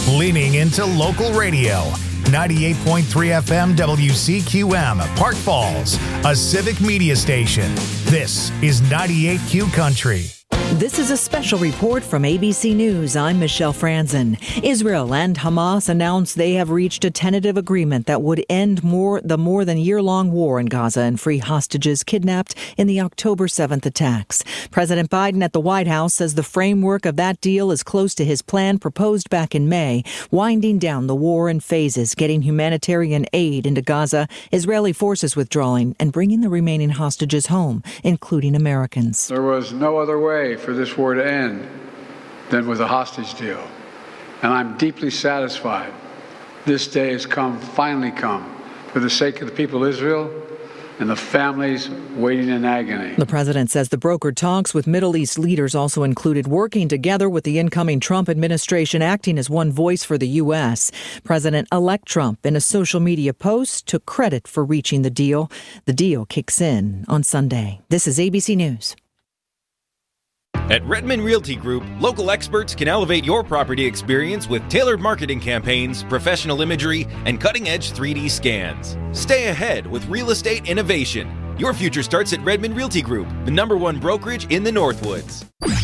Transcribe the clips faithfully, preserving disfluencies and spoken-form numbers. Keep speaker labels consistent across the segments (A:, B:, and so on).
A: Leaning into local radio. ninety-eight point three F M W C Q M, Park Falls, a civic media station. This is ninety-eight Q Country.
B: This is a special report from A B C News. I'm Michelle Franzen. Israel and Hamas announced they have reached a tentative agreement that would end more the more than year-long war in Gaza and free hostages kidnapped in the October seventh attacks. President Biden at the White House says the framework of that deal is close to his plan proposed back in May, winding down the war in phases, getting humanitarian aid into Gaza, Israeli forces withdrawing, and bringing the remaining hostages home, including Americans.
C: There was no other way for this war to end than with a hostage deal. And I'm deeply satisfied this day has come, finally come, for the sake of the people of Israel and the families waiting in agony.
B: The president says the brokered talks with Middle East leaders also included working together with the incoming Trump administration, acting as one voice for the U S. President-elect Trump, in a social media post, took credit for reaching the deal. The deal kicks in on Sunday. This is A B C News.
D: At Redmond Realty Group, local experts can elevate your property experience with tailored marketing campaigns, professional imagery, and cutting-edge three D scans. Stay ahead with real estate innovation. Your future starts at Redmond Realty Group, the number one brokerage in the Northwoods.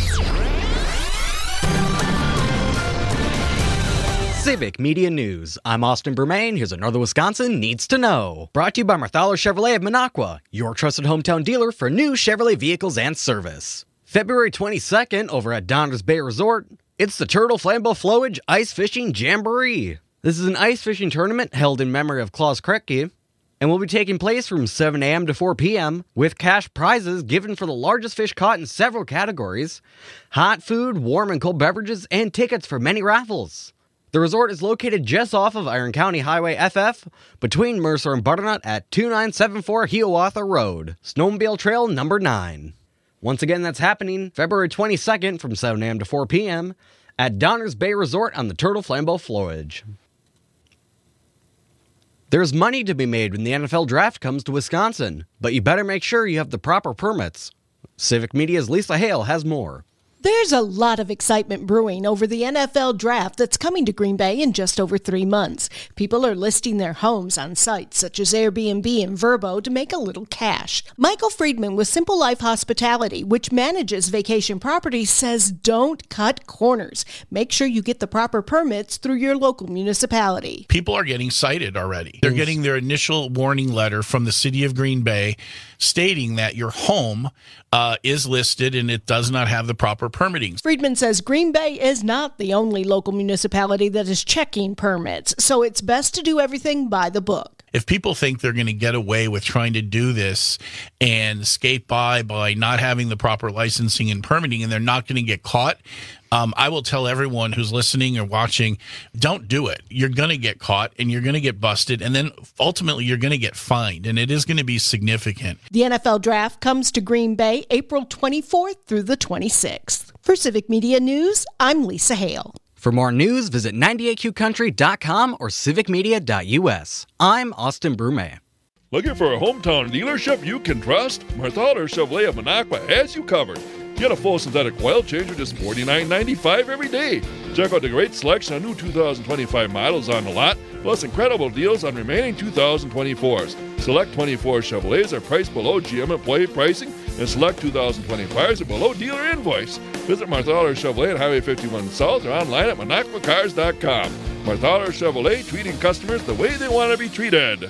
E: Civic Media News. I'm Austin Bermain. Here's another Wisconsin Needs to Know. Brought to you by Marthaler Chevrolet of Minocqua, your trusted hometown dealer for new Chevrolet vehicles and service. February twenty-second, over at Downers Bay Resort, it's the Turtle Flambeau Flowage Ice Fishing Jamboree. This is an ice fishing tournament held in memory of Klaus Kretke and will be taking place from seven a.m. to four p.m. with cash prizes given for the largest fish caught in several categories, hot food, warm and cold beverages, and tickets for many raffles. The resort is located just off of Iron County Highway F F between Mercer and Butternut at two nine seven four Hiawatha Road, Snowmobile Trail number nine. Once again, that's happening February twenty-second from seven a.m. to four p.m. at Downers Bay Resort on the Turtle Flambeau Flowage. There's money to be made when the N F L Draft comes to Wisconsin, but you better make sure you have the proper permits. Civic Media's Lisa Hale has more.
F: There's a lot of excitement brewing over the N F L Draft that's coming to Green Bay in just over three months. People are listing their homes on sites such as Airbnb and Vrbo to make a little cash. Michael Friedman with Simple Life Hospitality, which manages vacation properties, says don't cut corners. Make sure you get the proper permits through your local municipality.
G: People are getting cited already. They're getting their initial warning letter from the city of Green Bay stating that your home uh, is listed and it does not have the proper permitting.
F: Friedman says Green Bay is not the only local municipality that is checking permits, so it's best to do everything by the book.
G: If people think they're going to get away with trying to do this and skate by by not having the proper licensing and permitting and they're not going to get caught, um, I will tell everyone who's listening or watching, don't do it. You're going to get caught and you're going to get busted, and then ultimately you're going to get fined, and it is going to be significant.
F: The N F L Draft comes to Green Bay April twenty-fourth through the twenty-sixth. For Civic Media News, I'm Lisa Hale.
E: For more news, visit ninety-eight Q country dot com or civic media dot U S. I'm Austin Brume.
H: Looking for a hometown dealership you can trust? Marthaler Chevrolet of Minocqua has you covered. Get a full synthetic oil change for just forty-nine ninety-five every day. Check out the great selection of new two thousand twenty-five models on the lot, plus incredible deals on remaining two thousand twenty-fours. Select twenty-four Chevrolets are priced below G M employee pricing, and select two thousand twenty-fives are below dealer invoice. Visit Marthaler Chevrolet at Highway fifty-one South or online at minocqua cars dot com. Marthaler Chevrolet, treating customers the way they want to be treated.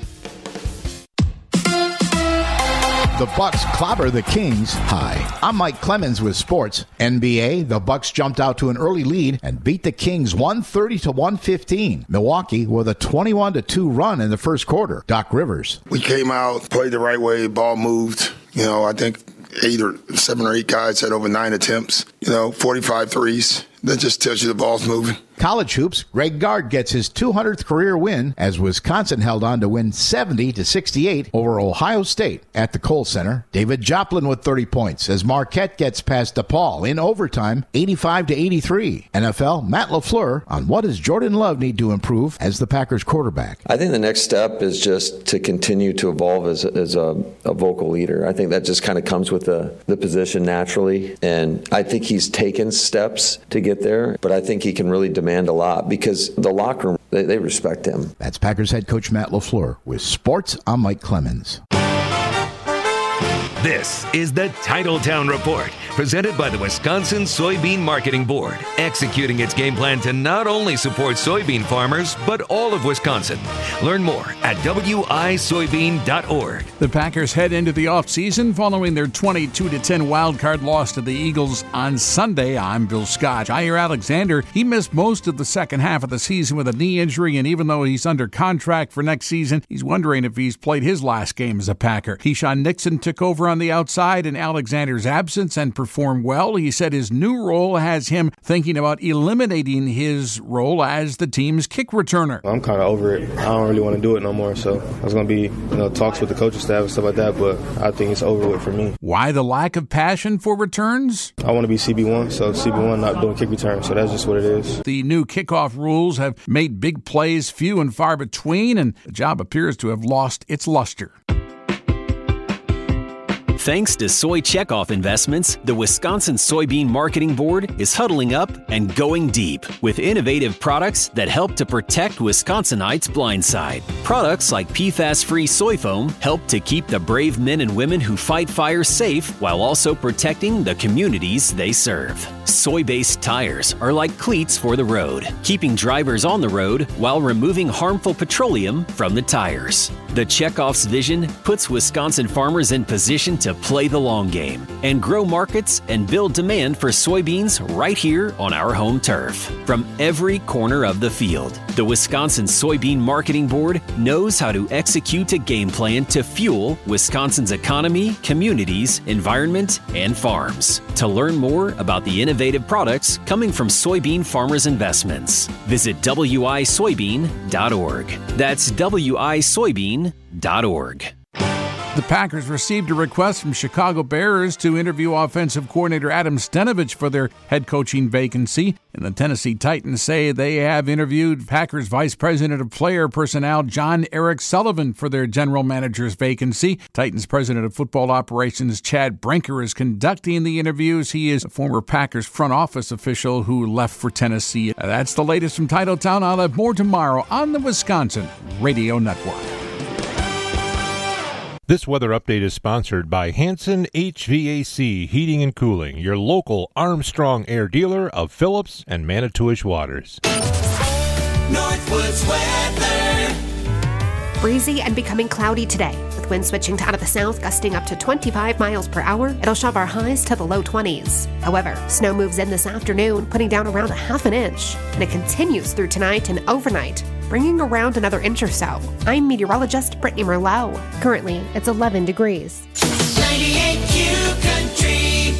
I: The Bucks clobber the Kings. Hi, I'm Mike Clemens with sports. N B A, the Bucks jumped out to an early lead and beat the Kings one thirty to one fifteen. Milwaukee with a twenty-one to two run in the first quarter. Doc Rivers.
J: We came out, played the right way, ball moved. You know, I think eight or seven or eight guys had over nine attempts. You know, forty-five threes. That just tells you the ball's moving.
I: College hoops, Greg Gard gets his two hundredth career win as Wisconsin held on to win seventy to sixty-eight over Ohio State at the Kohl Center. David Joplin with thirty points as Marquette gets past DePaul in overtime, eighty-five to eighty-three. N F L, Matt LaFleur on what does Jordan Love need to improve as the Packers quarterback.
K: I think the next step is just to continue to evolve as, as a, a vocal leader. I think that just kind of comes with the, the position naturally, and I think he's taken steps to get get there, but I think he can really demand a lot because the locker room, they, they respect him.
I: That's Packers head coach Matt LaFleur. With sports, I'm Mike Clemens.
L: This is the Titletown Report, presented by the Wisconsin Soybean Marketing Board, executing its game plan to not only support soybean farmers, but all of Wisconsin. Learn more at W I soybean dot org.
M: The Packers head into the offseason following their twenty-two to ten wildcard loss to the Eagles on Sunday. I'm Bill Scott. Jair Alexander, he missed most of the second half of the season with a knee injury, and even though he's under contract for next season, he's wondering if he's played his last game as a Packer. Keyshawn Nixon took over on the outside in Alexander's absence and performed well. He said his new role has him thinking about eliminating his role as the team's kick returner.
N: I'm kind of over it. I don't really want to do it no more, so there's going to be you know talks with the coaching staff and stuff like that, but I think it's over with for me.
M: Why the lack of passion for returns?
N: I want to be C B one, so C B one not doing kick returns, so that's just what it is.
M: The new kickoff rules have made big plays few and far between, and the job appears to have lost its luster.
O: Thanks to Soy Checkoff Investments, the Wisconsin Soybean Marketing Board is huddling up and going deep with innovative products that help to protect Wisconsinites' blind side. Products like P FAS-free soy foam help to keep the brave men and women who fight fires safe while also protecting the communities they serve. Soy-based tires are like cleats for the road, keeping drivers on the road while removing harmful petroleum from the tires. The Checkoff's vision puts Wisconsin farmers in position to play the long game and grow markets and build demand for soybeans right here on our home turf. From every corner of the field, the Wisconsin Soybean Marketing Board knows how to execute a game plan to fuel Wisconsin's economy, communities, environment, and farms. To learn more about the innovative products coming from soybean farmers' investments, visit W I soybean dot org. That's W I soybean dot org.
M: The Packers received a request from Chicago Bears to interview offensive coordinator Adam Stenavich for their head coaching vacancy. And the Tennessee Titans say they have interviewed Packers Vice President of Player Personnel John Eric Sullivan for their general manager's vacancy. Titans President of Football Operations Chad Brinker is conducting the interviews. He is a former Packers front office official who left for Tennessee. That's the latest from Titletown. I'll have more tomorrow on the Wisconsin Radio Network.
P: This weather update is sponsored by Hanson H V A C Heating and Cooling, your local Armstrong Air dealer of Phillips and Manitowish Waters.
Q: Northwoods weather. Breezy and becoming cloudy today, with winds switching to out of the south, gusting up to twenty-five miles per hour. It'll shove our highs to the low twenties. However, snow moves in this afternoon, putting down around a half an inch, and it continues through tonight and overnight, bringing around another inch or so. I'm meteorologist Brittany Merlot. Currently, it's eleven degrees. ninety-eight Q Country.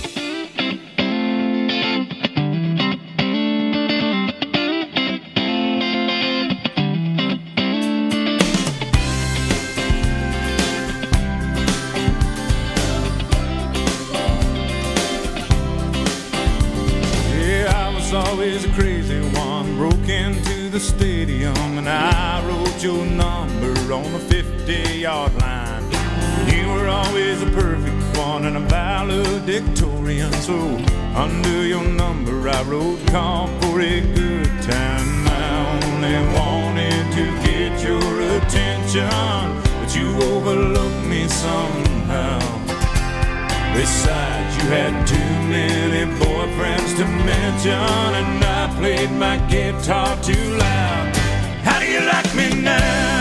R: Yeah, I was always a crazy one, broke into the stadium and I wrote your number on the fifty-yard line. You were always a perfect one and a valedictorian, so under your number I wrote call for a good time. I only wanted to get your attention, but you overlooked me somehow. Besides, you had too many boyfriends to mention, and I played my guitar too loud. How do you like me now?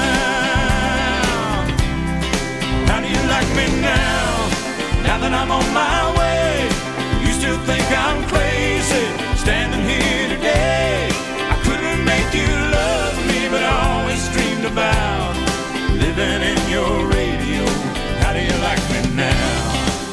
R: How do you like me now? Now that I'm on my way, you still think I'm crazy, standing here today. I couldn't make you love me, but I always dreamed about living in your radio. How do you like me now?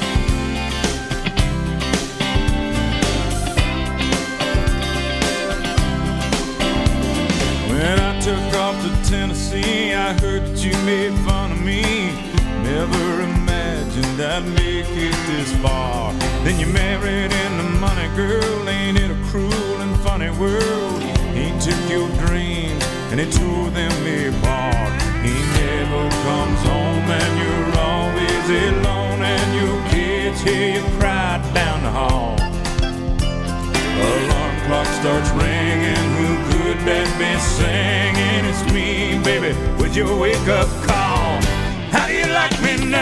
R: When I took off to Tennessee, I heard that you made fun of me. Never imagined I'd make it this far. Then you married into money, girl. Ain't it a cruel and funny world? He took your dreams and he tore them apart. He never comes home and you're always alone, and your kids hear you cry down the hall. Alarm clock starts ringing, who could that be singing? It's me, baby, with your wake-up call. How do you like me now?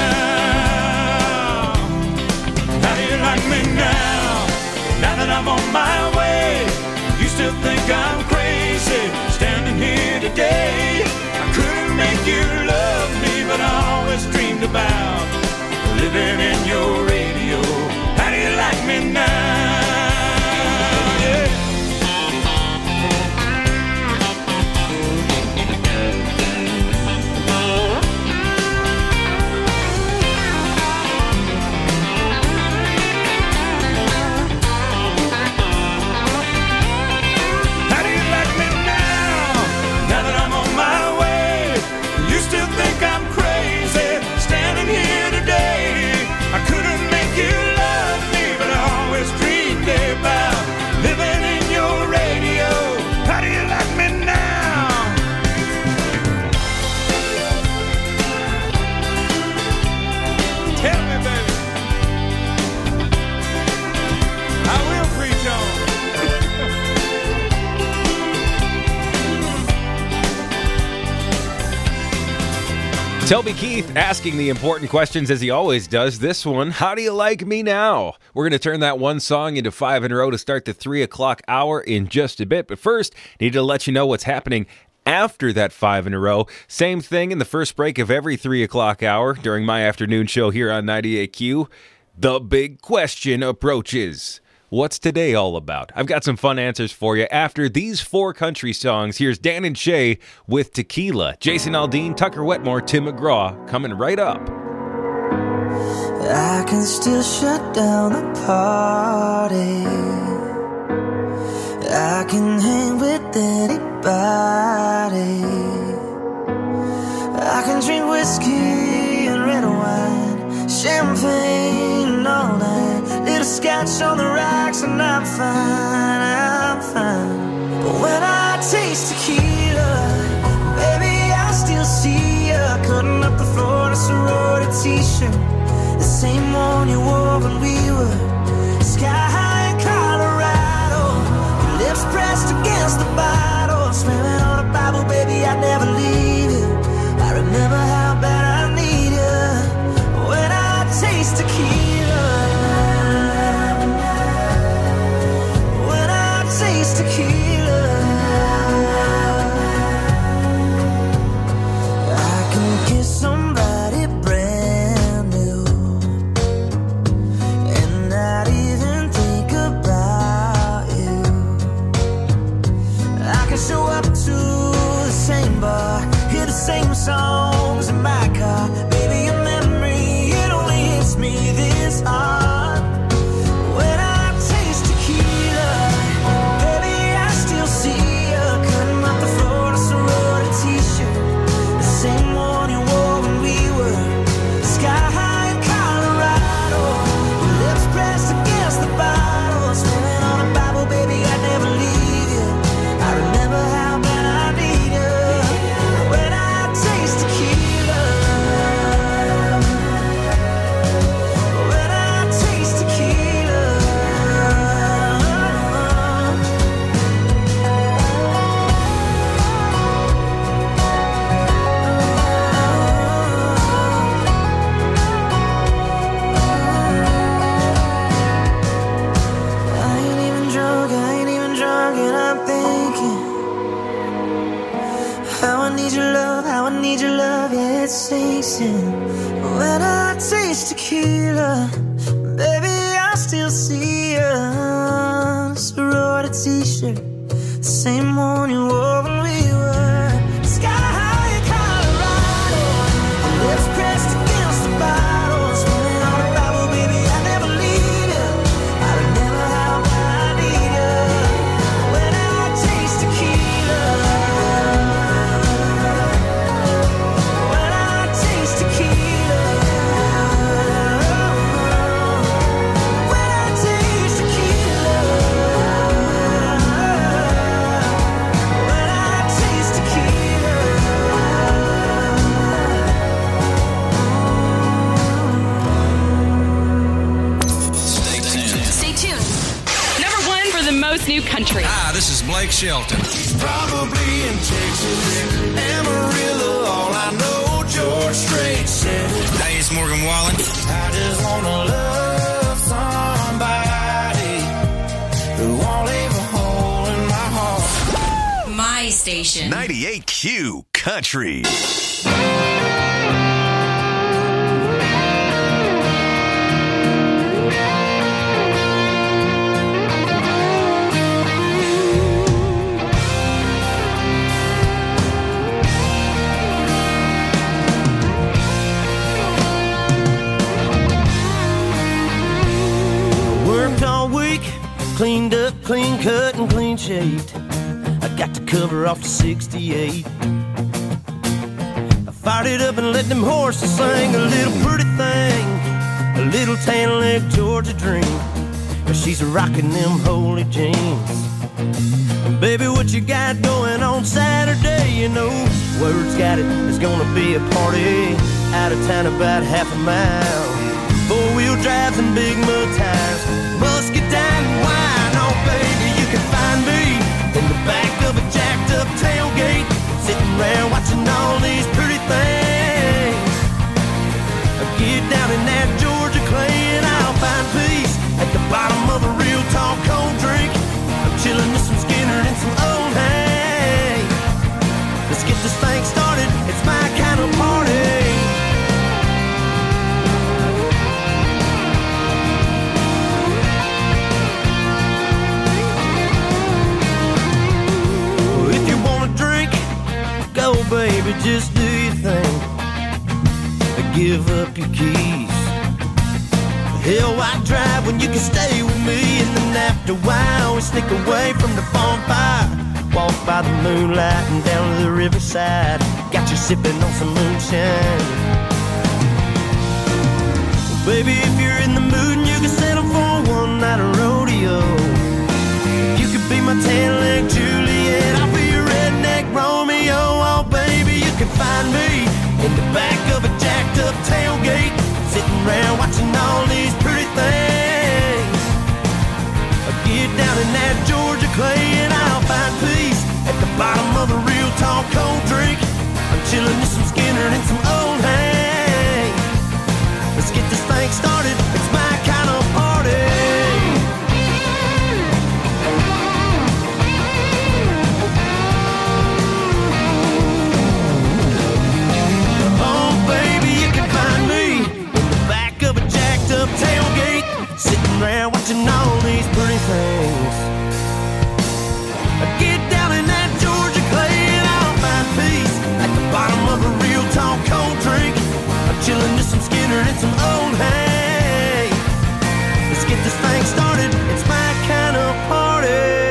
R: How do you like me now? Now that I'm on my way, you still think I'm crazy, standing here today. I couldn't make you love me, but I always dreamed about living in your radio. How do you like me now?
D: Toby Keith asking the important questions as he always does. This one, how do you like me now? We're going to turn that one song into five in a row to start the three o'clock hour in just a bit. But first, need to let you know what's happening after that five in a row. Same thing in the first break of every three o'clock hour during my afternoon show here on ninety-eight Q. The big question approaches. What's today all about? I've got some fun answers for you after these four country songs. Here's Dan and Shay with Tequila. Jason Aldean, Tucker Wetmore, Tim McGraw coming right up.
S: I can still shut down the party. I can hang with anybody. I can drink whiskey and red wine, champagne all night. Little scotch on the rocks and I'm fine, I'm fine. But when I taste tequila, baby, I still see ya cutting up the floor in a sorority t-shirt, the same one you wore when we were sky high in Colorado. Your lips pressed against the bottle, swearing on a Bible, baby, I'd never leave you. I remember how bad I need you when I taste tequila. Taste tequila. I can kiss somebody brand new and not even think about you. I can show up to the same bar, hear the same songs in my car. Baby, your memory, it only hits me this hard. When I taste tequila, baby, I still see ya. Sorority t-shirt, the same one you wore when we were sky high in Colorado. Lips pressed against the bottle, swearing on a Bible, baby, I never leave you. I remember how bad I need you when I taste tequila. When I
T: Shelton.
S: Probably in Texas, Amarillo, all I know, George Strait said.
T: Hey, it's Morgan Wallen.
S: I just wanna love somebody who won't leave a hole in my heart.
U: My station.
V: ninety-eight Q Country.
S: Worked all week, cleaned up, clean cut, and clean shaved. I got the cover off the sixty-eight. I fired it up and let them horses sing a little pretty thing, a little tan leg Georgia dream. She's rocking them holy jeans. Baby, what you got going on Saturday? You know, word's got it, it's gonna be a party out of town about half a mile. Four-wheel drives and big mud tires, musket down and wine. Oh, baby, you can find me in the back of a jacked-up tailgate, sitting around watching all these pretty things. Get down in that Georgia clay and I'll find peace at the bottom of a real tall cold drink. I'm chilling with some Skinner and some old hay. Let's get this thing started, it's my kind of party. Go, baby, just do your thing. Give up your keys. Hell, why drive when you can stay with me? And then after a while, we sneak away from the bonfire. Walk by the moonlight and down to the riverside. Got you sipping on some moonshine. Baby, if you're in the mood and you can settle for one night of rodeo, you could be my tan-leg Juliet, I'll be your redneck Romeo. Oh, baby, you can find me in the back of a jacked-up tailgate, sitting around watching all these pretty things. I get down in that Georgia clay and I'll find peace at the bottom of a real tall cold drink. I'm chilling with some Skinner and some old hay. Let's get this thing started, it's my kind of party. Tailgate, sitting there watching all these pretty things. I get down in that Georgia clay and I'll find peace at the bottom of a real tall cold drink. I'm chilling with some Skinner and some old hay. Let's get this thing started, it's my kind of party.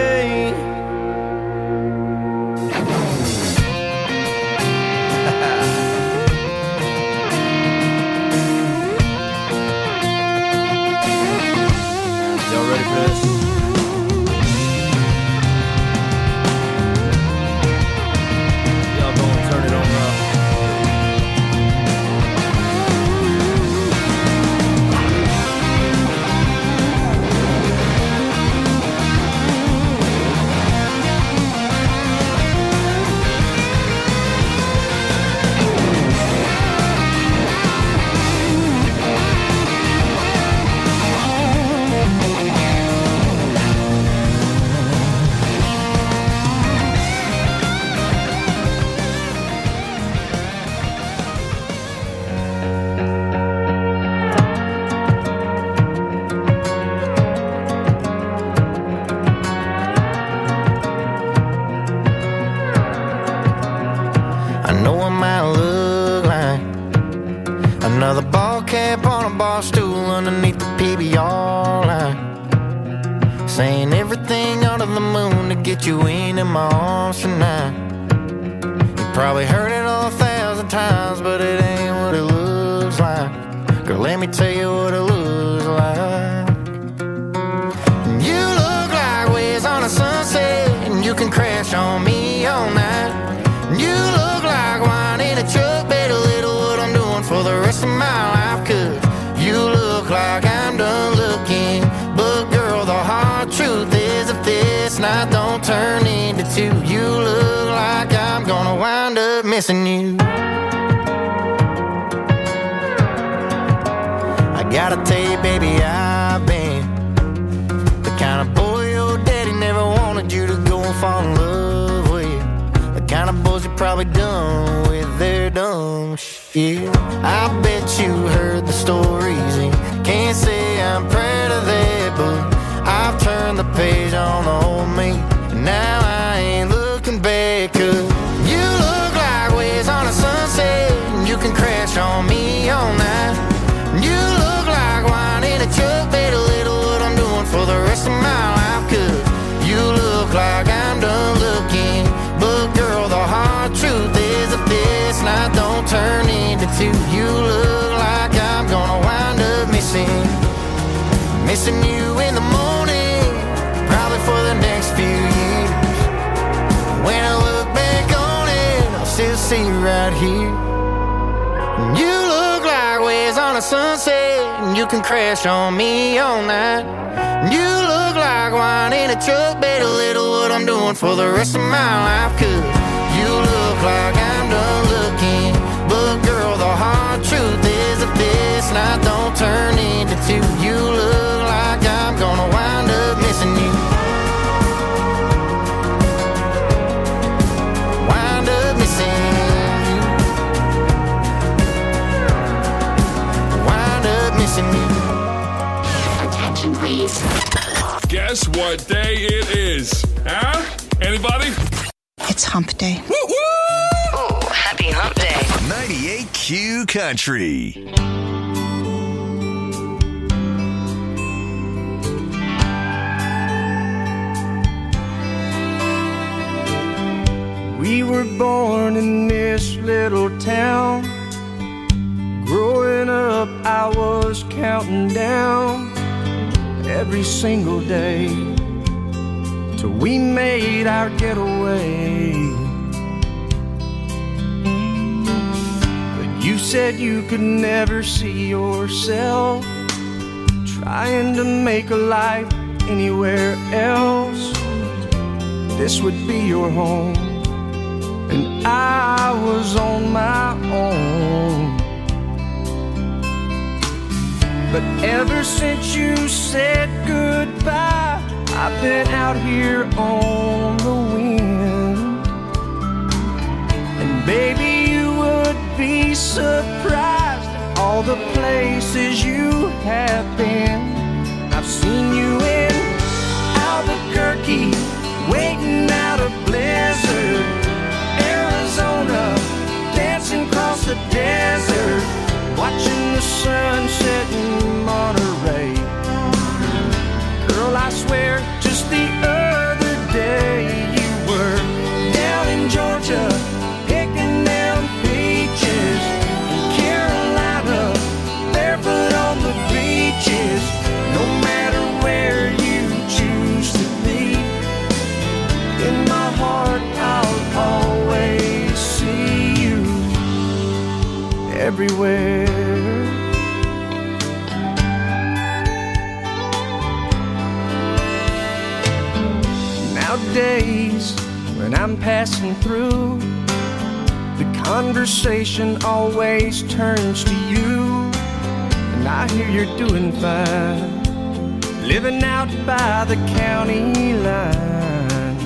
S: Another ball cap on a bar stool underneath the P B R line, saying everything under the moon to get you in in my arms tonight. You probably heard it a thousand times, but it ain't what it looks like. Girl, let me tell you what it looks like. You look like waves on a sunset, and you can crash on me all night. You look like wine in a truck, better little what I'm doing for the rest of my life. Cause you look like I'm done looking, but girl, the hard truth is if this night don't turn into up missing you. I gotta tell you, baby, I've been the kind of boy your daddy never wanted you to go and fall in love with. The kind of boys you probably done with their dumb shit. I bet you heard the stories and can't say I'm proud of that, but I've turned the page on the old me, and now I ain't looking back. Cause you look like waves on a sunset, and you can crash on me all night. You look like wine in a jug, better little what I'm doing for the rest of my life. Cause you look like I'm done looking, but girl, the hard truth is that this night don't turn into two. You look like I'm gonna wind up missing, missing you in the morning, probably for the next few years. When I look back on it, I'll still see you right here. You look like waves on a sunset, and you can crash on me all night. You look like wine in a truck, bet a little what I'm doing for the rest of my life. Cause you look like I'm done looking, but girl, the hard truth is that this night don't turn into two. You look like I'm gonna wind up missing you, wind up missing you, wind up missing you. Attention please.
H: Guess what day it is? Huh? Anybody?
T: It's hump day.
H: Woo woo!
T: Oh, happy hump day.
L: ninety-eight Q Country.
U: We were born in this little town. Growing up, I was counting down every single day till we made our getaway. But you said you could never see yourself trying to make a life anywhere else. This would be your home, and I was on my own. But ever since you said goodbye, I've been out here on the wind. And baby, you would be surprised at all the places you have been. I've seen you in Albuquerque, waiting out a blizzard, Arizona, dancing across the desert, watching the sun set in Monterey. Girl, I swear, just the other day you were down in Georgia, picking down peaches, in Carolina, barefoot on the beaches. No matter where you choose to be, in my heart I'll always see you everywhere. Nowadays, when I'm passing through, the conversation always turns to you. And I hear you're doing fine, living out by the county line.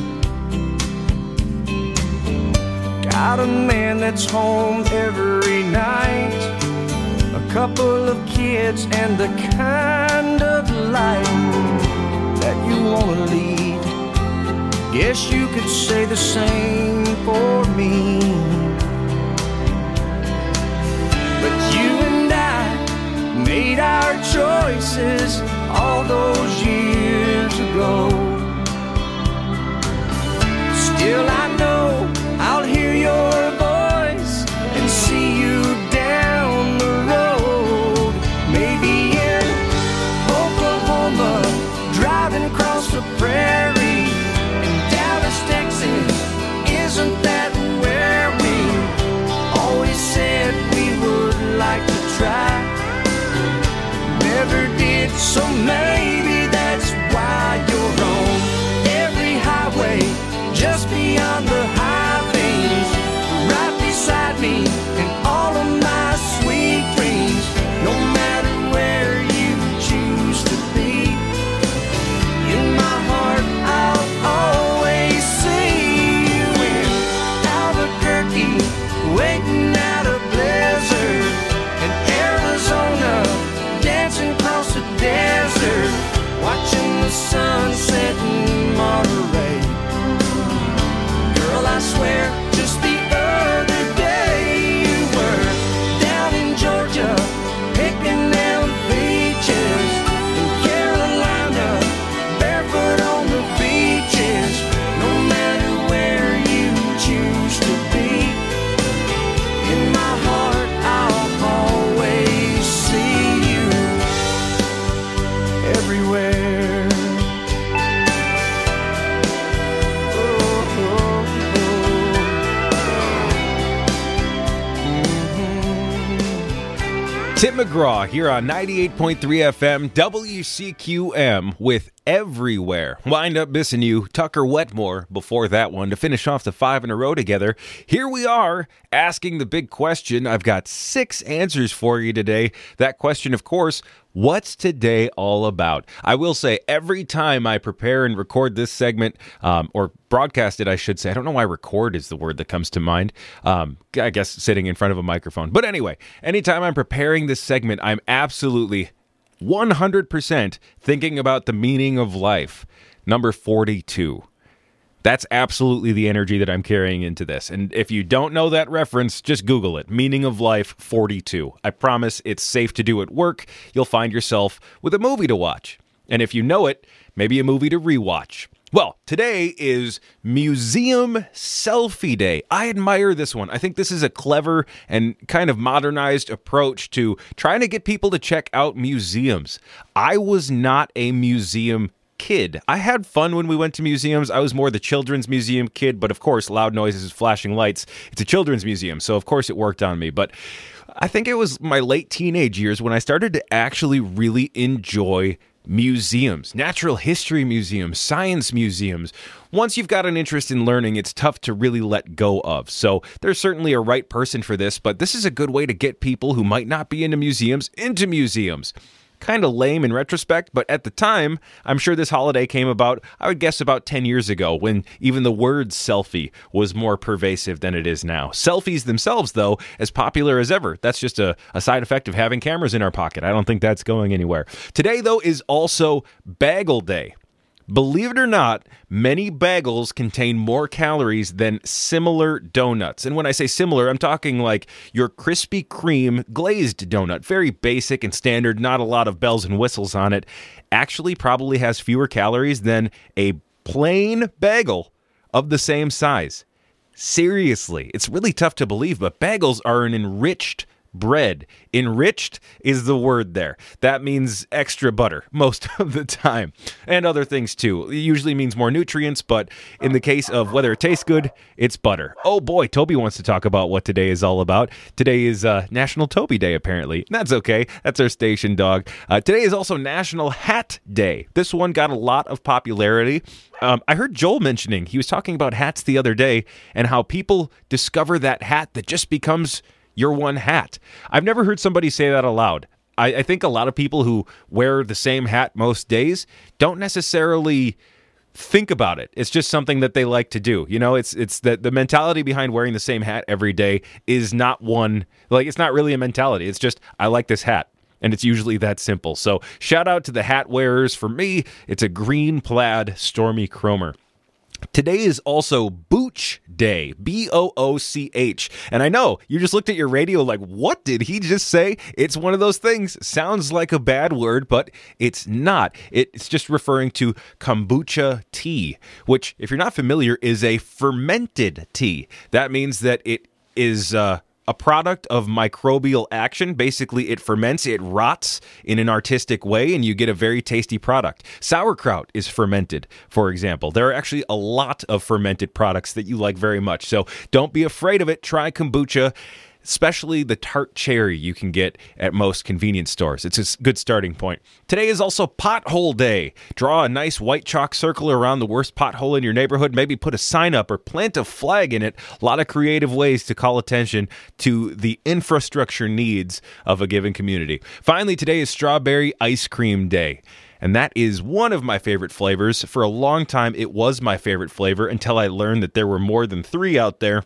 U: Got a man that's home every night, a couple of kids, and the kind of life that you want to lead. Guess you could say the same for me. But you and I made our choices all those years ago. Still I know I'll hear your voice and see you down the road. Maybe in Oklahoma, driving across the prairie. Texas, isn't that where we always said we would like to try? Never did, so maybe that's why you're on every highway, just beyond the high things, right
D: Tim McGraw here on ninety-eight point three F M W C Q M with Everywhere. Wind up missing you, Tucker Wetmore, before that one to finish off the five in a row together. Here we are asking the big question. I've got six answers for you today. That question, of course, what's today all about? I will say every time I prepare and record this segment, um, or broadcast it, I should say. I don't know why record is the word that comes to mind. Um, I guess sitting in front of a microphone. But anyway, anytime I'm preparing this segment, I'm absolutely one hundred percent thinking about the meaning of life. Number forty-two. That's absolutely the energy that I'm carrying into this. And if you don't know that reference, just Google it. Meaning of life forty-two. I promise it's safe to do at work. You'll find yourself with a movie to watch. And if you know it, maybe a movie to rewatch. Well, today is Museum Selfie Day. I admire this one. I think this is a clever and kind of modernized approach to trying to get people to check out museums. I was not a museum kid. I had fun when we went to museums. I was more the children's museum kid, but of course, loud noises, flashing lights. It's a children's museum, so of course it worked on me. But I think it was my late teenage years when I started to actually really enjoy museums, natural history museums, science museums. Once you've got an interest in learning, it's tough to really let go of. So there's certainly a right person for this, but this is a good way to get people who might not be into museums into museums. Kind of lame in retrospect, but at the time, I'm sure this holiday came about, I would guess about ten years ago, when even the word selfie was more pervasive than it is now. Selfies themselves, though, as popular as ever. That's just a, a side effect of having cameras in our pocket. I don't think that's going anywhere. Today, though, is also Bagel Day. Believe it or not, many bagels contain more calories than similar donuts. And when I say similar, I'm talking like your Krispy Kreme glazed donut. Very basic and standard, not a lot of bells and whistles on it. Actually probably has fewer calories than a plain bagel of the same size. Seriously, it's really tough to believe, but bagels are an enriched bread. Enriched is the word there. That means extra butter most of the time. And other things too. It usually means more nutrients, but in the case of whether it tastes good, it's butter. Oh boy, Toby wants to talk about what today is all about. Today is uh, National Toby Day, apparently. That's okay. That's our station dog. Uh, today is also National Hat Day. This one got a lot of popularity. Um, I heard Joel mentioning, he was talking about hats the other day and how people discover that hat that just becomes your one hat. I've never heard somebody say that aloud. I, I think a lot of people who wear the same hat most days don't necessarily think about it. It's just something that they like to do. You know, it's it's that the mentality behind wearing the same hat every day is not one, like it's not really a mentality. It's just, I like this hat. And it's usually that simple. So shout out to the hat wearers. For me, it's a green plaid Stormy Cromer. Today is also Booch Day, B O O C H. And I know, you just looked at your radio like, what did he just say? It's one of those things. Sounds like a bad word, but it's not. It's just referring to kombucha tea, which, if you're not familiar, is a fermented tea. That means that it is uh, a product of microbial action. Basically, it ferments, it rots in an artistic way, and you get a very tasty product. Sauerkraut is fermented, for example. There are actually a lot of fermented products that you like very much. So don't be afraid of it. Try kombucha, especially the tart cherry you can get at most convenience stores. It's a good starting point. Today is also Pothole Day. Draw a nice white chalk circle around the worst pothole in your neighborhood. Maybe put a sign up or plant a flag in it. A lot of creative ways to call attention to the infrastructure needs of a given community. Finally, today is Strawberry Ice Cream Day. And that is one of my favorite flavors. For a long time, it was my favorite flavor until I learned that there were more than three out there.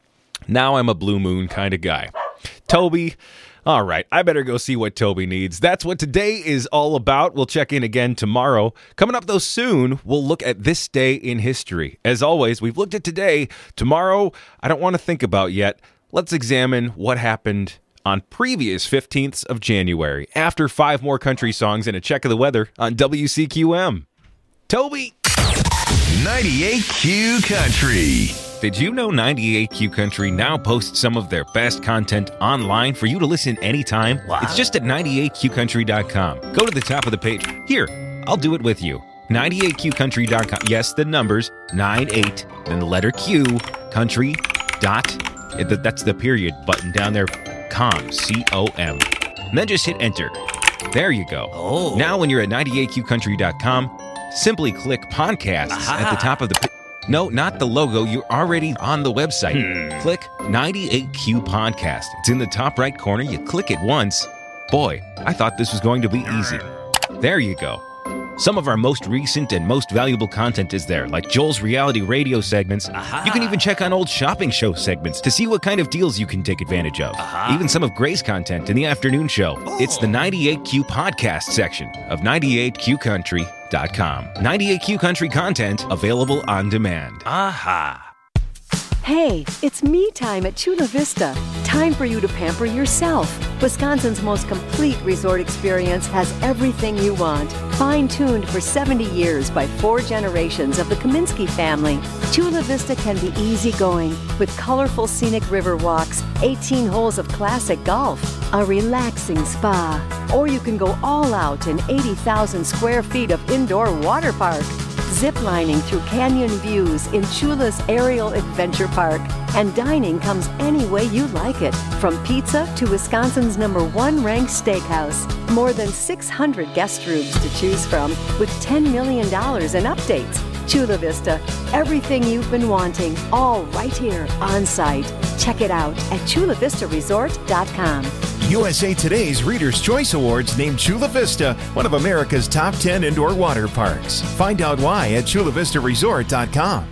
D: Now I'm a Blue Moon kind of guy. Toby, all right, I better go see what Toby needs. That's what today is all about. We'll check in again tomorrow. Coming up, though, soon, we'll look at this day in history. As always, we've looked at today. Tomorrow, I don't want to think about yet. Let's examine what happened on previous fifteenth of January, after five more country songs and a check of the weather on W C Q M. Toby!
L: ninety-eight Q Country.
D: Did you know ninety-eight Q Country now posts some of their best content online for you to listen anytime? Wow. It's just at ninety-eight q country dot com. Go to the top of the page. Here, I'll do it with you. ninety-eight q country dot com. Yes, the numbers, ninety-eight, then the letter Q, country, dot, that's the period button down there, com, C O M. and then just hit enter. There you go. Oh. Now when you're at ninety-eight Q country dot com, simply click podcasts Aha. at the top of the... P- no, not the logo. You're already on the website. Hmm. Click ninety-eight Q Podcast. It's in the top right corner. You click it once. Boy, I thought this was going to be easy. There you go. Some of our most recent and most valuable content is there, like Joel's reality radio segments. Aha. You can even check on old shopping show segments to see what kind of deals you can take advantage of. Aha. Even some of Gray's content in the afternoon show. Oh. It's the ninety-eight Q podcast section of ninety-eight Q country dot com. ninety-eight Q Country content available on demand.
A: Aha. Hey, it's me time at Chula Vista. Time for you to pamper yourself. Wisconsin's most complete resort experience has everything you want. Fine-tuned for seventy years by four generations of the Kaminsky family, Chula Vista can be easygoing with colorful scenic river walks, eighteen holes of classic golf, a relaxing spa, or you can go all out in eighty thousand square feet of indoor water park. Ziplining through canyon views in Chula's Aerial Adventure Park. And dining comes any way you like it, from pizza to Wisconsin's number one ranked steakhouse. More than six hundred guest rooms to choose from with ten million dollars in updates. Chula Vista, everything you've been wanting, all right here on site. Check it out at chula vista resort dot com.
C: U S A Today's Reader's Choice Awards named Chula Vista one of America's top ten indoor water parks. Find out why at chula vista resort dot com.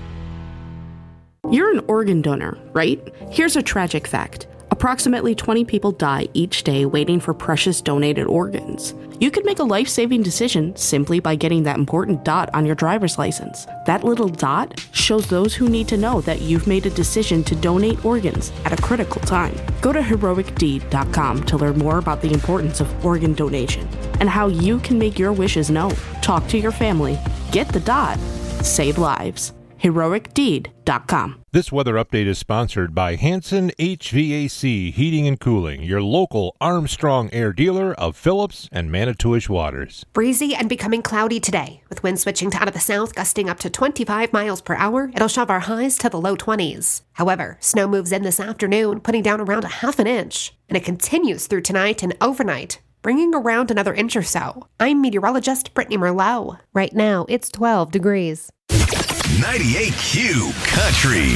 W: You're an organ donor, right? Here's a tragic fact. Approximately twenty people die each day waiting for precious donated organs. You could make a life-saving decision simply by getting that important dot on your driver's license. That little dot shows those who need to know that you've made a decision to donate organs at a critical time. Go to heroic deed dot com to learn more about the importance of organ donation and how you can make your wishes known. Talk to your family. Get the dot. Save lives. heroic deed dot com.
P: This weather update is sponsored by Hanson H V A C Heating and Cooling, your local Armstrong Air dealer of Phillips and Manitowish waters.
Q: Breezy and becoming cloudy today, with winds switching to out of the south, gusting up to twenty-five miles per hour. It'll shove our highs to the low twenties. However, snow moves in this afternoon, putting down around a half an inch, and it continues through tonight and overnight, bringing around another inch or so. I'm meteorologist Brittany Merlot. Right now, it's twelve degrees.
L: ninety-eight Q Country.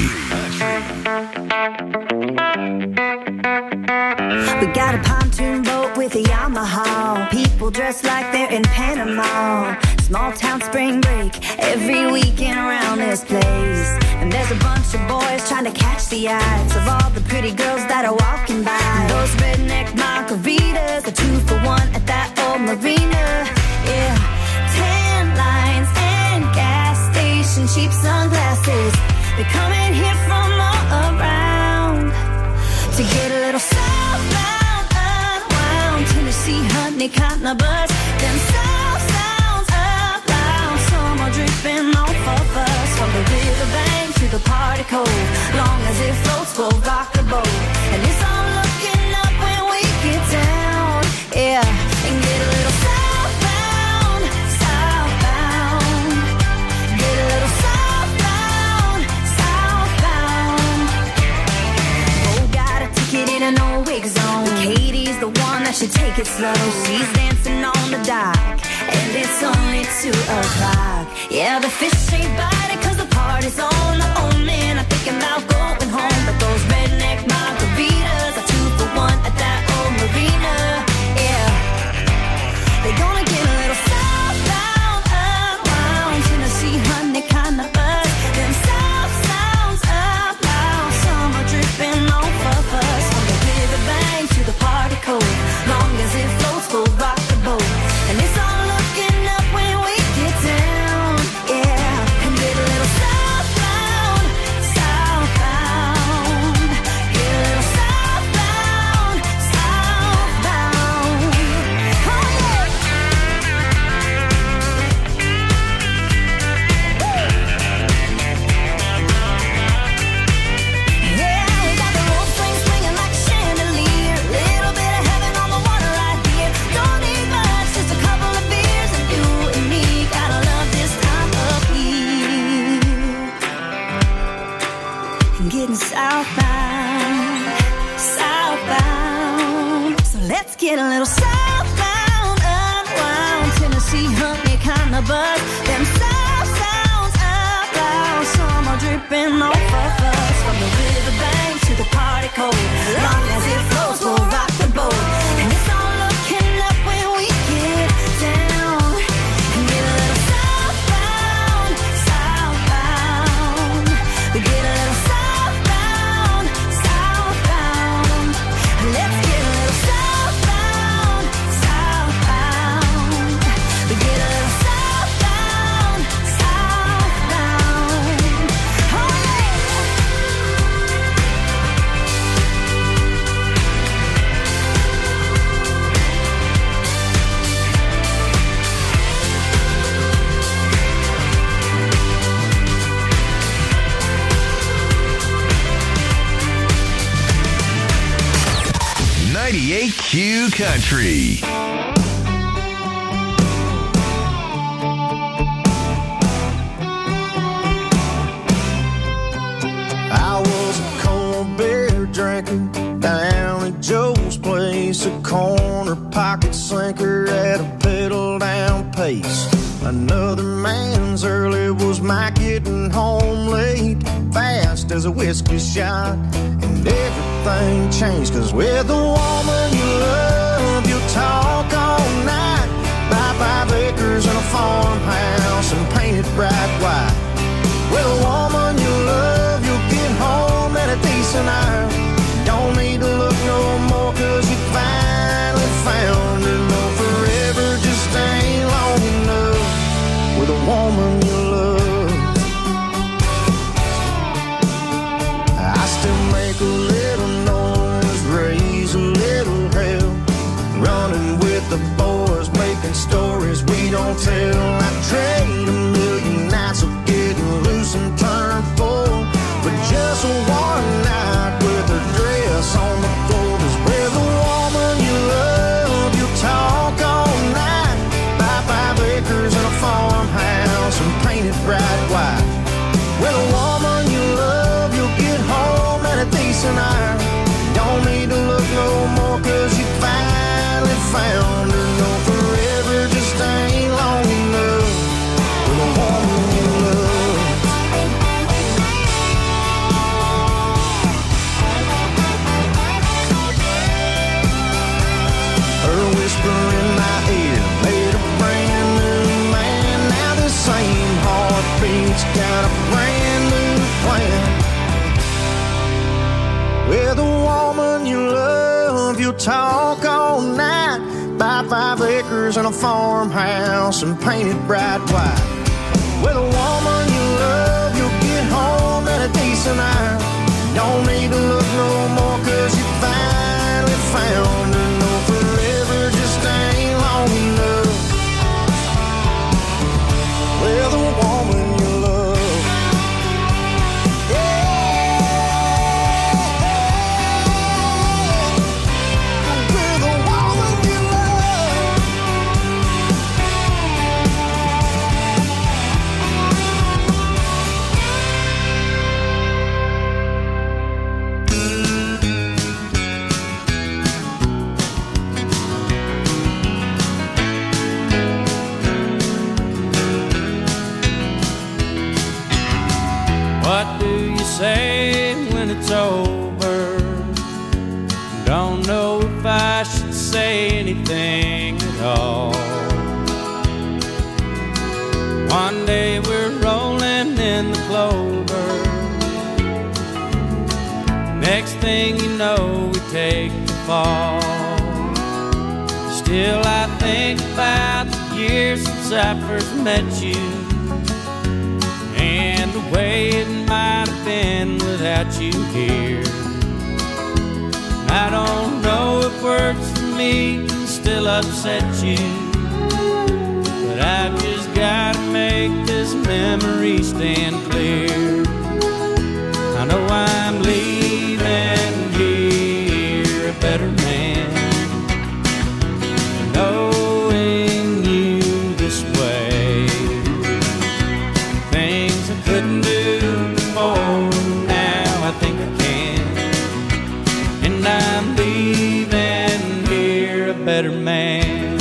S: We got a pontoon boat with a Yamaha. People dressed like they're in Panama. Small town spring break every weekend around this place. And there's a bunch of boys trying to catch the eyes of all the pretty girls that are walking by. Those redneck margaritas, a two for one at that old marina. Yeah, tan lines and gas station cheap sunglasses. They're coming here from all around to get a little southbound, unwound. Tennessee honey cotton a buzz. Them south sounds up loud. Summer dripping off of us. From the riverbank to the party cove. Long as it floats, we'll rock the boat. And it's all looking up when we get down. Yeah, and get a little southbound, southbound. Get a little southbound, southbound. Oh, got a ticket in an old wig zone. Katie's the one that should take it slow. She's dancing on the dock, and it's only two o'clock. Yeah, the fish ain't biting cause the party's on. The old man, I'm thinking about going home. But those redneck margaritas are two for one at that old marina. Yeah, they gonna get a little southbound, unwound. Tennessee honey kinda buzz. Them south sounds up loud. Summer dripping off of us. From the riverbank to the party cove. Long as it floats, we'll rock the boat. And it's all looking up when we get down. Yeah, and get a little southbound, southbound. Get a little southbound, southbound. Oh yeah. Yeah, we got the rope swing swinging like a chandelier. Little bit of heaven on the water right here. Don't need much, just a couple of beers, and you and me gotta love this time of year. Getting southbound, southbound. So let's get a little southbound, unwound. Tennessee hunt me kind of buzz. Them south sounds out loud. Summer dripping off of us. From the riverbank to the party cold. Long as it flows, we'll rock the boat. And it's all looking up when we get down. And get a little southbound, southbound. We get a little southbound, southbound. Let's get a little southbound, southbound. We get a little southbound, southbound. Oh yeah.
L: ninety-eight Q Country.
U: I was a cold beer drinker down at Joe's place, a corner pocket sinker at a pedal down pace. Another man's early was my getting home late, fast as a whiskey shot, and everything changed. Cause with the woman you love, you'll talk all night. Buy five acres and a farmhouse and paint it bright white. With a woman you love, you'll get home at a decent hour. Don't need to look no more, cause you finally found her. No, forever just ain't long enough with a woman you love. I still make a little noise, raise a little hell, running with the boys, making stories we don't tell. I trade a million nights of getting loose and turn full for just one night with her dress on the floor. Cause with a woman you love, you'll talk all night. Buy five acres and a farmhouse and paint it bright white. With a woman you love, you'll get home at a decent hour. Don't need to look no more, cause you finally found her. No, forever just ain't long enough with a woman you love. Her whisper in my ear made a brand new man. Now the same heartbeat's got a brand new plan. With a woman you love, you'll talk all night. Buy five acres and a farmhouse and paint it bright white. With a woman you love, you'll get home at a decent hour. Don't need to look no more, cause you finally found her. No, forever just ain't long enough with a woman you love.
B: What do you say when it's over? Don't know if I should say anything at all. One day we're rolling in the clover. Next thing you know, we take the fall. Still I think about the years since I first met you, and the way it might have been without you here. I don't know if words for me can still upset you, but I've just gotta make this memory stand clear. I know I'm leaving here a better man, knowing you this way. Things I couldn't do before, now I think I can. And I'm leaving here a better man.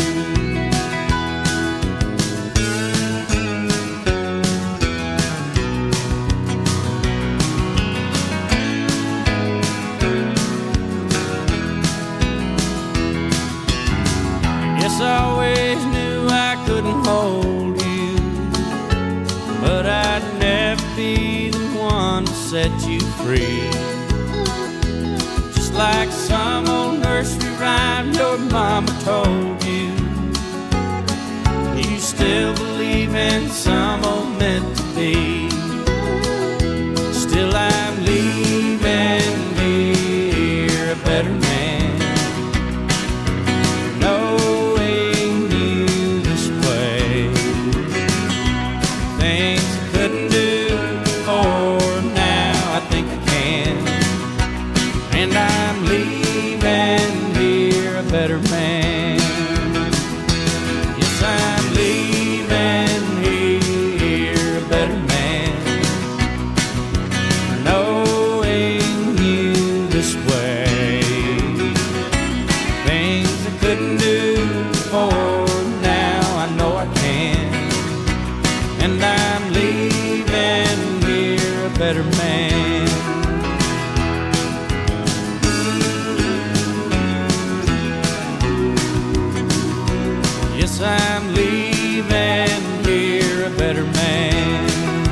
B: Yes, I always knew I couldn't hold you, but I'd never be the one to set you free. Just like some old nursery rhyme your mama told you, you still believe in some old meant to be. Still I'm leaving here a better man, knowing you this way. Things I couldn't do before, now I think I can, and I'm leaving here a better man. Yes, I'm leaving here a better man, knowing you this way. Things I couldn't do before, now I know I can, and I'm leaving here a better man. Yes, I'm leaving here a better man.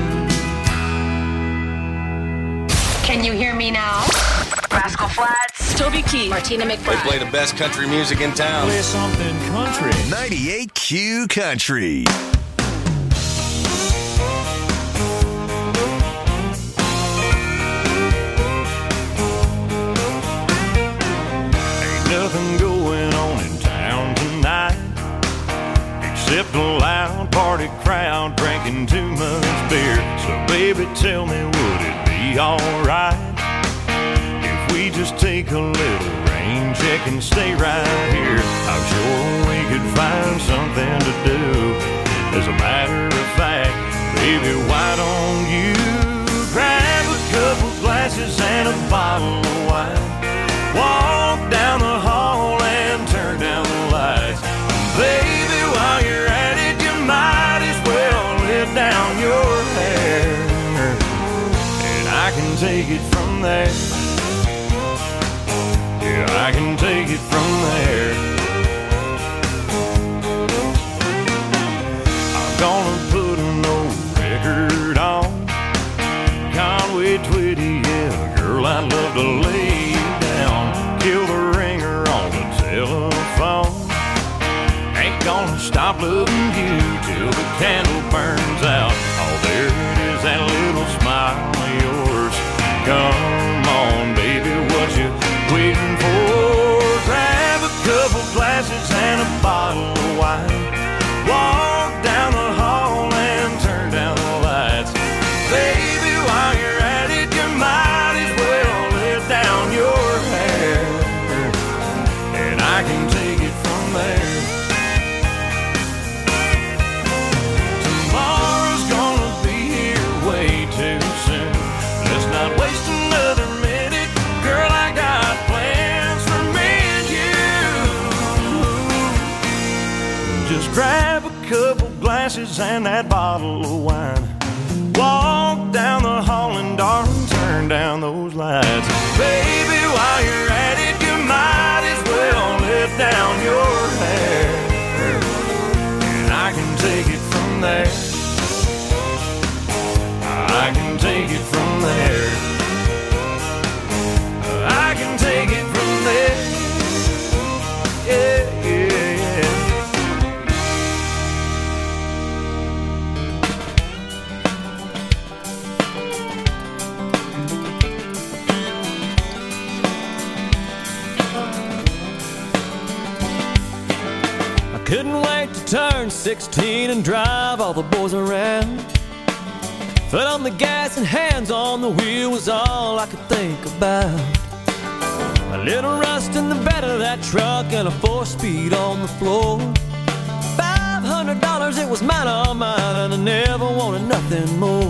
T: Can you hear me now? Rascal Flatts, Toby Keith, Martina
E: They
T: McBride.
E: play the best country music in town.
T: Play
E: something country. ninety-eight Q Country.
R: Ain't nothing going on in town tonight except a loud party crowd drinking too much beer. So baby, tell me, would it be alright if we just take a little rain check and stay right here? I'm sure we could find something to do. As a matter of fact, baby, why don't you grab a couple glasses and a bottle of wine, walk down the hall and turn down the lights. Baby, while you're at it, you might as well let down your hair, and I can take it from there. Yeah, I can take it from there. I'm gonna put an old record on, Conway Twitty, yeah, girl, I'd love to lay you down. Kill the ringer on the telephone, ain't gonna stop loving you till the candle burns out. Oh, there it is, that little smile of yours. Come on, baby, what you waiting for? Grab a couple glasses and a bottle of wine, walk down the hall and turn down the lights. Baby, while you're at it, you might as well let down your hair, and I can take it from there. Tomorrow's gonna be here way too soon. Let's not waste another minute. Girl, I got plans for me and you. Just grab a couple glasses and that bottle of wine, walk down the hall and darling, turn down those lights. Baby, while you're at it, you might as well let down your hair, and I can take it from there. I can take it from there. I can take it from there. Yeah, yeah, yeah.
F: I couldn't wait to turn sixteen and drive all the boys around. Foot on the gas and hands on the wheel was all I could think about. A little rust in the bed of that truck and a four-speed on the floor. Five hundred dollars, it was mine, all mine, and I never wanted nothing more.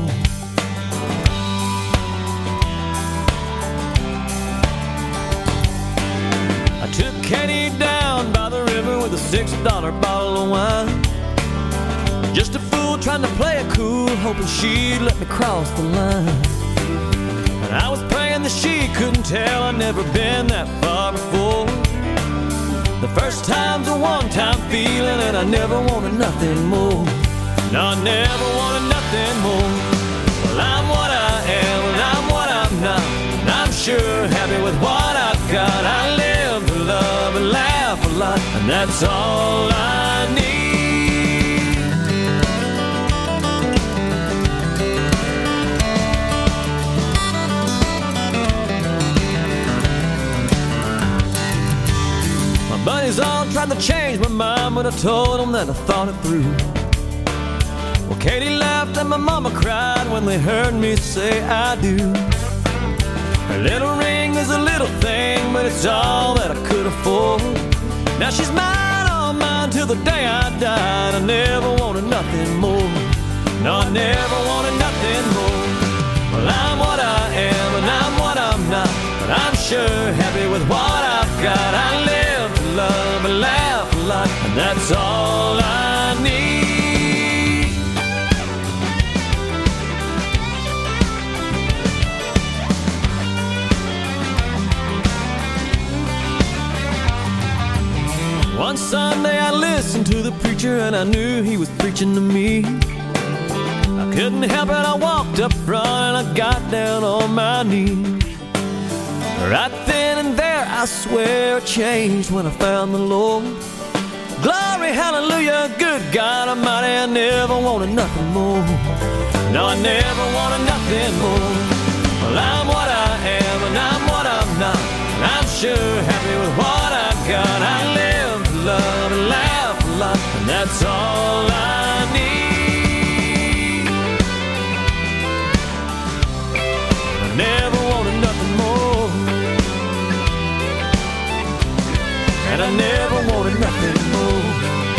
F: I took Kenny down by the river six dollar bottle of wine. Just a fool trying to play it cool, hoping she'd let me cross the line. And I was praying that she couldn't tell I'd never been that far before. The first time's a one-time feeling, and I never wanted nothing more. No, I never wanted nothing more. Well, I'm what I am, and I'm what I'm not. And I'm sure happy with what I've got. I live to love and laugh a lot, and that's all I need. My buddies all tried to change my mind, but I told them that I thought it through. Well, Katie laughed and my mama cried when they heard me say I do. Her little ring is a little thing, but it's all that I could afford. Now she's mine, all mine, till the day I died. I never wanted nothing more. No, I never wanted nothing more. Well, I'm what I am, and I'm what I'm not. But I'm sure happy with what I've got. I live to love and laugh a lot, and that's all I need. One Sunday I listened to the preacher, and I knew he was preaching to me. I couldn't help it, I walked up front and I got down on my knees. Right then and there, I swear it changed when I found the Lord. Glory, hallelujah, good God Almighty, I never wanted nothing more. No, I never wanted nothing more. Well, I'm what I am, and I'm what I'm not. And I'm sure happy with what I've got. I live to love and laugh a lot, and that's all I need. I never wanted nothing more, and I never wanted nothing more.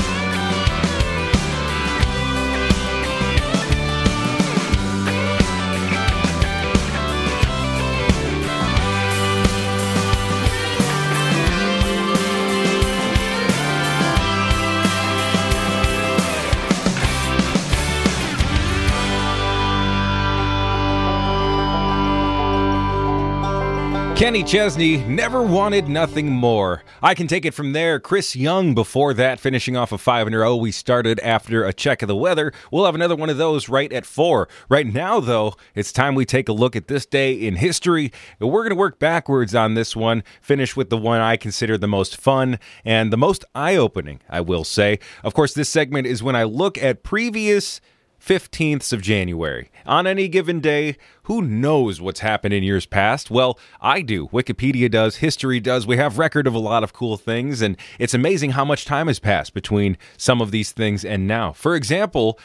D: Kenny Chesney, Never Wanted Nothing More. I can take it from there. Chris Young before that, finishing off a five in a row. We started after a check of the weather. We'll have another one of those right at four. Right now, though, it's time we take a look at this day in history. We're going to work backwards on this one, finish with the one I consider the most fun and the most eye-opening, I will say. Of course, this segment is when I look at previous fifteenths of January. On any given day, who knows what's happened in years past? Well, I do. Wikipedia does. History does. We have record of a lot of cool things, and it's amazing how much time has passed between some of these things and now. For example,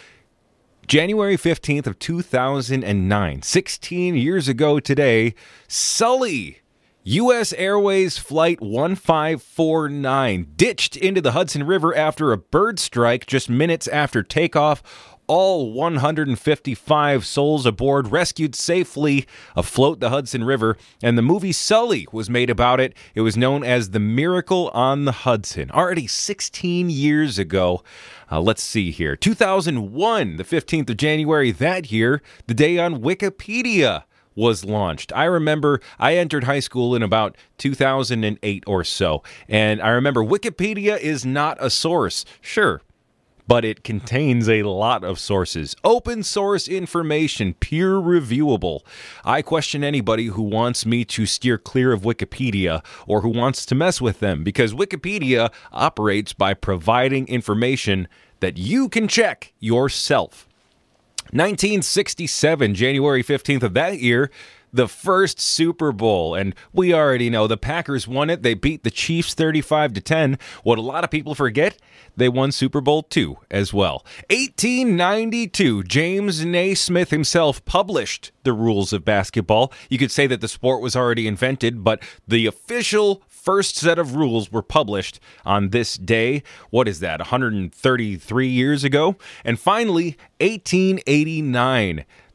D: January fifteenth of two thousand nine, sixteen years ago today, Sully, U S Airways Flight one five four nine, ditched into the Hudson River after a bird strike just minutes after takeoff. All one hundred fifty-five souls aboard rescued safely afloat the Hudson River, and the movie Sully was made about it. It was known as The Miracle on the Hudson, already sixteen years ago. Uh, let's see here. two thousand one, the fifteenth of January that year, the day on Wikipedia was launched. I remember I entered high school in about two thousand eight or so, and I remember Wikipedia is not a source. Sure, but it contains a lot of sources. Open source information, peer reviewable. I question anybody who wants me to steer clear of Wikipedia or who wants to mess with them, because Wikipedia operates by providing information that you can check yourself. nineteen sixty-seven, January fifteenth of that year, the first Super Bowl, and we already know the Packers won it. They beat the Chiefs thirty-five to ten. What a lot of people forget, they won Super Bowl two as well. eighteen ninety-two, James Naismith himself published the rules of basketball. You could say that the sport was already invented, but the official first set of rules were published on this day. What is that, one hundred thirty-three years ago? And finally, eighteen eighty-nine. The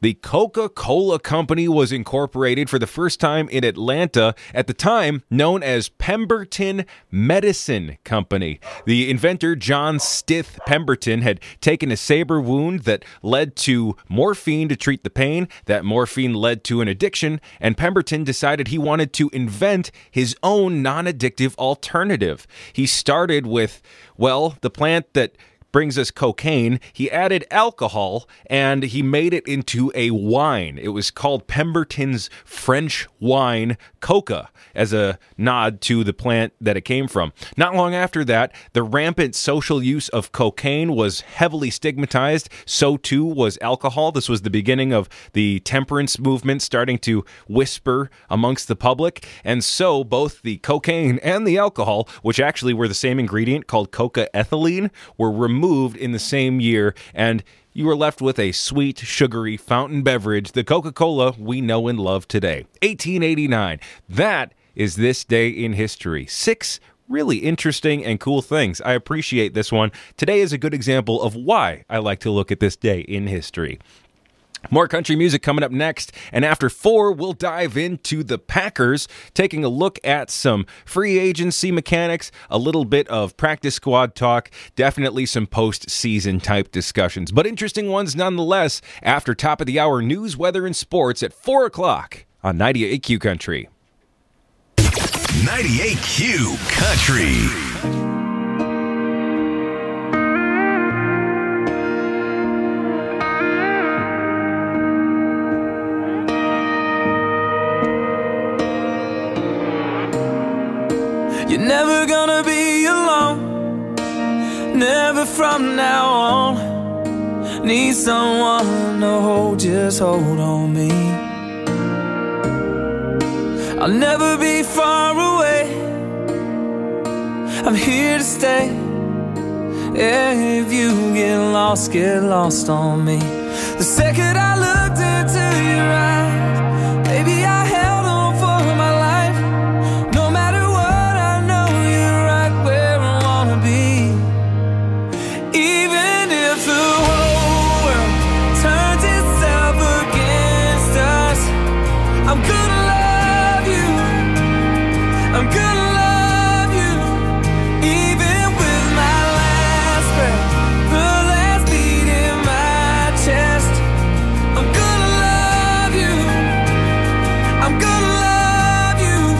D: the Coca-Cola Company was incorporated for the first time in Atlanta, at the time known as Pemberton Medicine Company. The inventor, John Stith Pemberton, had taken a saber wound that led to morphine to treat the pain. That morphine led to an addiction, and Pemberton decided he wanted to invent his own non-addictive alternative. He started with, well, the plant that brings us cocaine. He added alcohol, and he made it into a wine. It was called Pemberton's French Wine Coca, as a nod to the plant that it came from. Not long after that, the rampant social use of cocaine was heavily stigmatized. So too was alcohol. This was the beginning of the temperance movement starting to whisper amongst the public. And so both the cocaine and the alcohol, which actually were the same ingredient called coca-ethylene, were removed in the same year, and you were left with a sweet, sugary fountain beverage, the Coca-Cola we know and love today. eighteen eighty-nine. That is this day in history. Six really interesting and cool things. I appreciate this one. Today is a good example of why I like to look at this day in history. More country music coming up next, and after four, we'll dive into the Packers, taking a look at some free agency mechanics, a little bit of practice squad talk, definitely some postseason type discussions, but interesting ones nonetheless, after top of the hour news, weather, and sports at four o'clock on ninety-eight Q Country.
E: ninety-eight Q Country.
U: You're never gonna be alone, never from now on. Need someone to hold, just hold on me. I'll never be far away, I'm here to stay. Yeah, if you get lost, get lost on me. The second I looked into your eyes, baby, I held on for my life. No matter what, I know you're right where I wanna be. Even if the whole world turns itself against us, I'm gonna love you, I'm gonna love you. Even with my last breath, the last beat in my chest, I'm gonna love you, I'm gonna love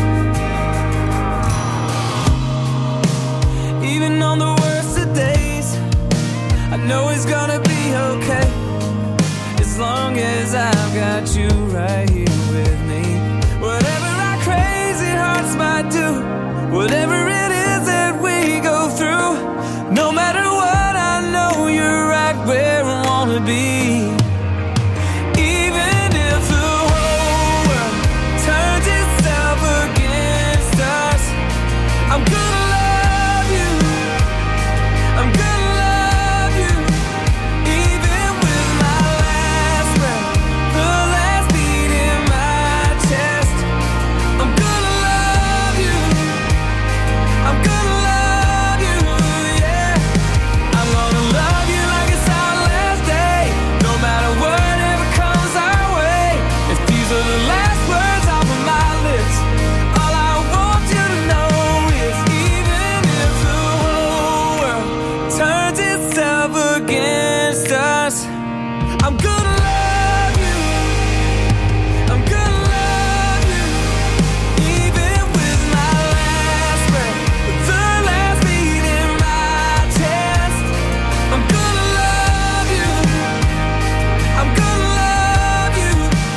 U: you. Even on the worst of days, I know it's gonna be okay, as long as I've got you right here with me. Whatever our crazy hearts might do, whatever it is that we go through, no matter what, I know you're right where I wanna be. Even if the whole world turns itself against us, I'm gonna love you, I'm gonna love you. Even with my last breath, the last beat in my chest, I'm gonna love you, I'm gonna love you, yeah. I'm gonna love you like it's our last day, no matter whatever comes our way. If these are the last words off of my lips, all I want you to know is even if the whole world turns itself against us, I'm gonna love you, I'm gonna love you. Even with my last breath, the last beat in my chest, I'm gonna love you, I'm gonna love you.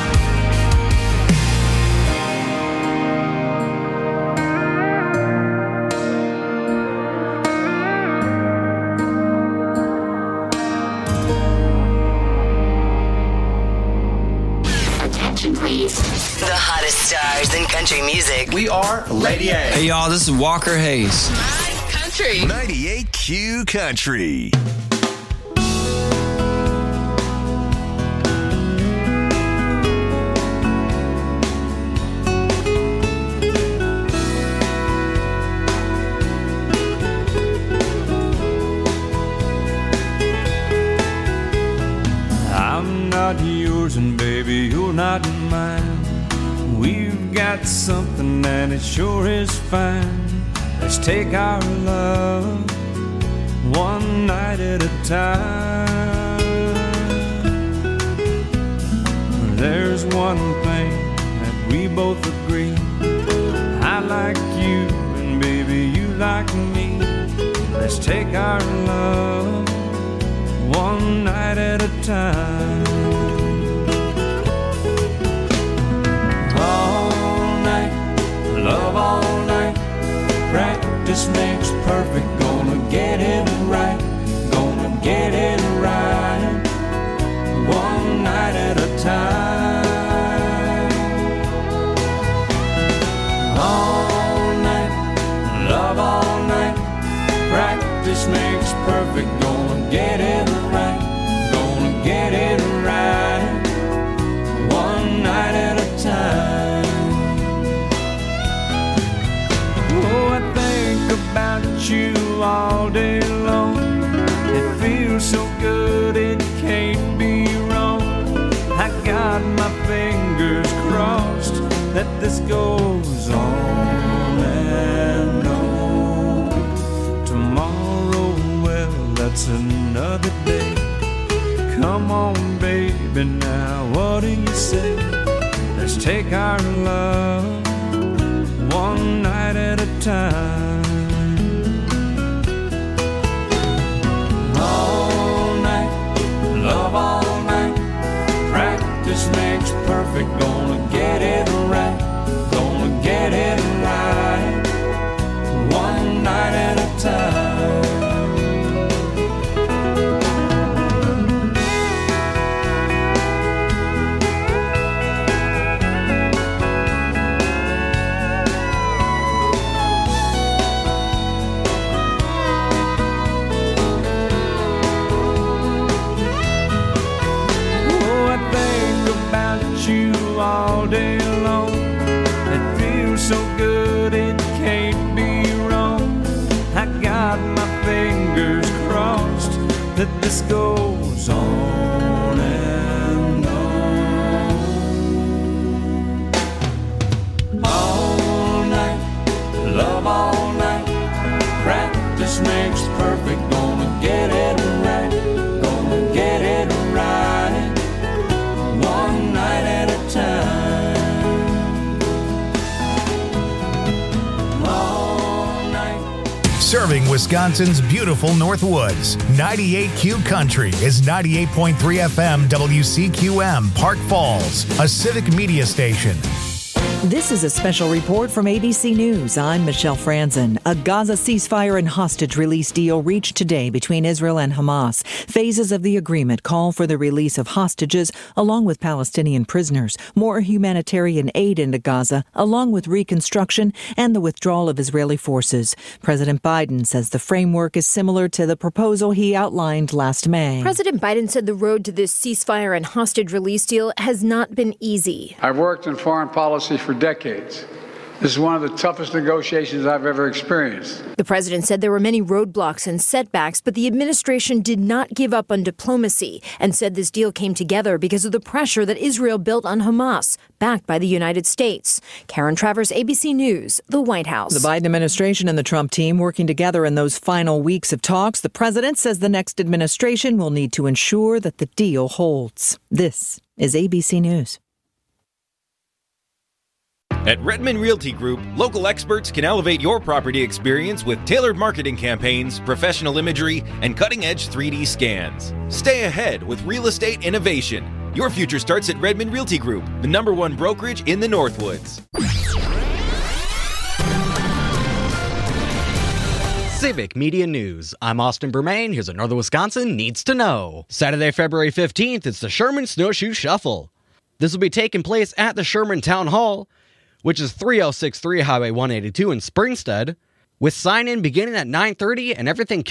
T: Attention, please.
G: The hottest stars in country music.
E: We are Lady A.
J: Hey y'all, this is Walker Hayes.
T: Country.
E: ninety-eight Q Country.
R: I'm not yours and baby,
U: got something and it sure is fine. Let's take our love one night at a time. There's one thing that we both agree. I like you and baby you like me. Let's take our love one night at a time. All night, love all night. Practice makes perfect. Gonna get it right. Gonna get it right. One night at a time. All night, love all night. Practice makes perfect. Gonna get it right. Gonna get it right. One night at a time. Oh, I think about you all day long. It feels so good it can't be wrong. I got my fingers crossed that this goes on and on. Tomorrow, well, that's another day. Come on, baby, now what do you say? Let's take our love one night at a time. All night, love all night. Practice makes perfect. Gonna get it right. Gonna get it right. One night at a time. All day long, it feels so good it can't be wrong. I got my fingers crossed that this goes on and on. All night, love all night. Practice makes perfect. Gonna get it right. Gonna get it right. One night at a time. All night.
E: Serving Wisconsin's beautiful Northwoods. ninety-eight Q Country is ninety-eight point three F M W C Q M Park Falls, a civic media station.
I: This is a special report from A B C News. I'm Michelle Franzen. A Gaza ceasefire and hostage release deal reached today between Israel and Hamas. Phases of the agreement call for the release of hostages along with Palestinian prisoners, more humanitarian aid into Gaza, along with reconstruction and the withdrawal of Israeli forces. President Biden says the framework is similar to the proposal he outlined last May.
K: President Biden said the road to this ceasefire and hostage release deal has not been easy.
N: I've worked in foreign policy for For decades. This is one of the toughest negotiations I've ever experienced.
K: The president said there were many roadblocks and setbacks, but the administration did not give up on diplomacy and said this deal came together because of the pressure that Israel built on Hamas, backed by the United States. Karen Travers, A B C News, the White House.
I: The Biden administration and the Trump team working together in those final weeks of talks. The president says the next administration will need to ensure that the deal holds. This is A B C News.
D: At Redmond Realty Group, local experts can elevate your property experience with tailored marketing campaigns, professional imagery, and cutting-edge three D scans. Stay ahead with real estate innovation. Your future starts at Redmond Realty Group, the number one brokerage in the Northwoods.
X: Civic Media News. I'm Austin Bermain. Here's what Northern Wisconsin needs to know. Saturday, February fifteenth, it's the Sherman Snowshoe Shuffle. This will be taking place at the Sherman Town Hall, which is three oh six three Highway one eighty-two in Springstead, with sign-in beginning at nine thirty and everything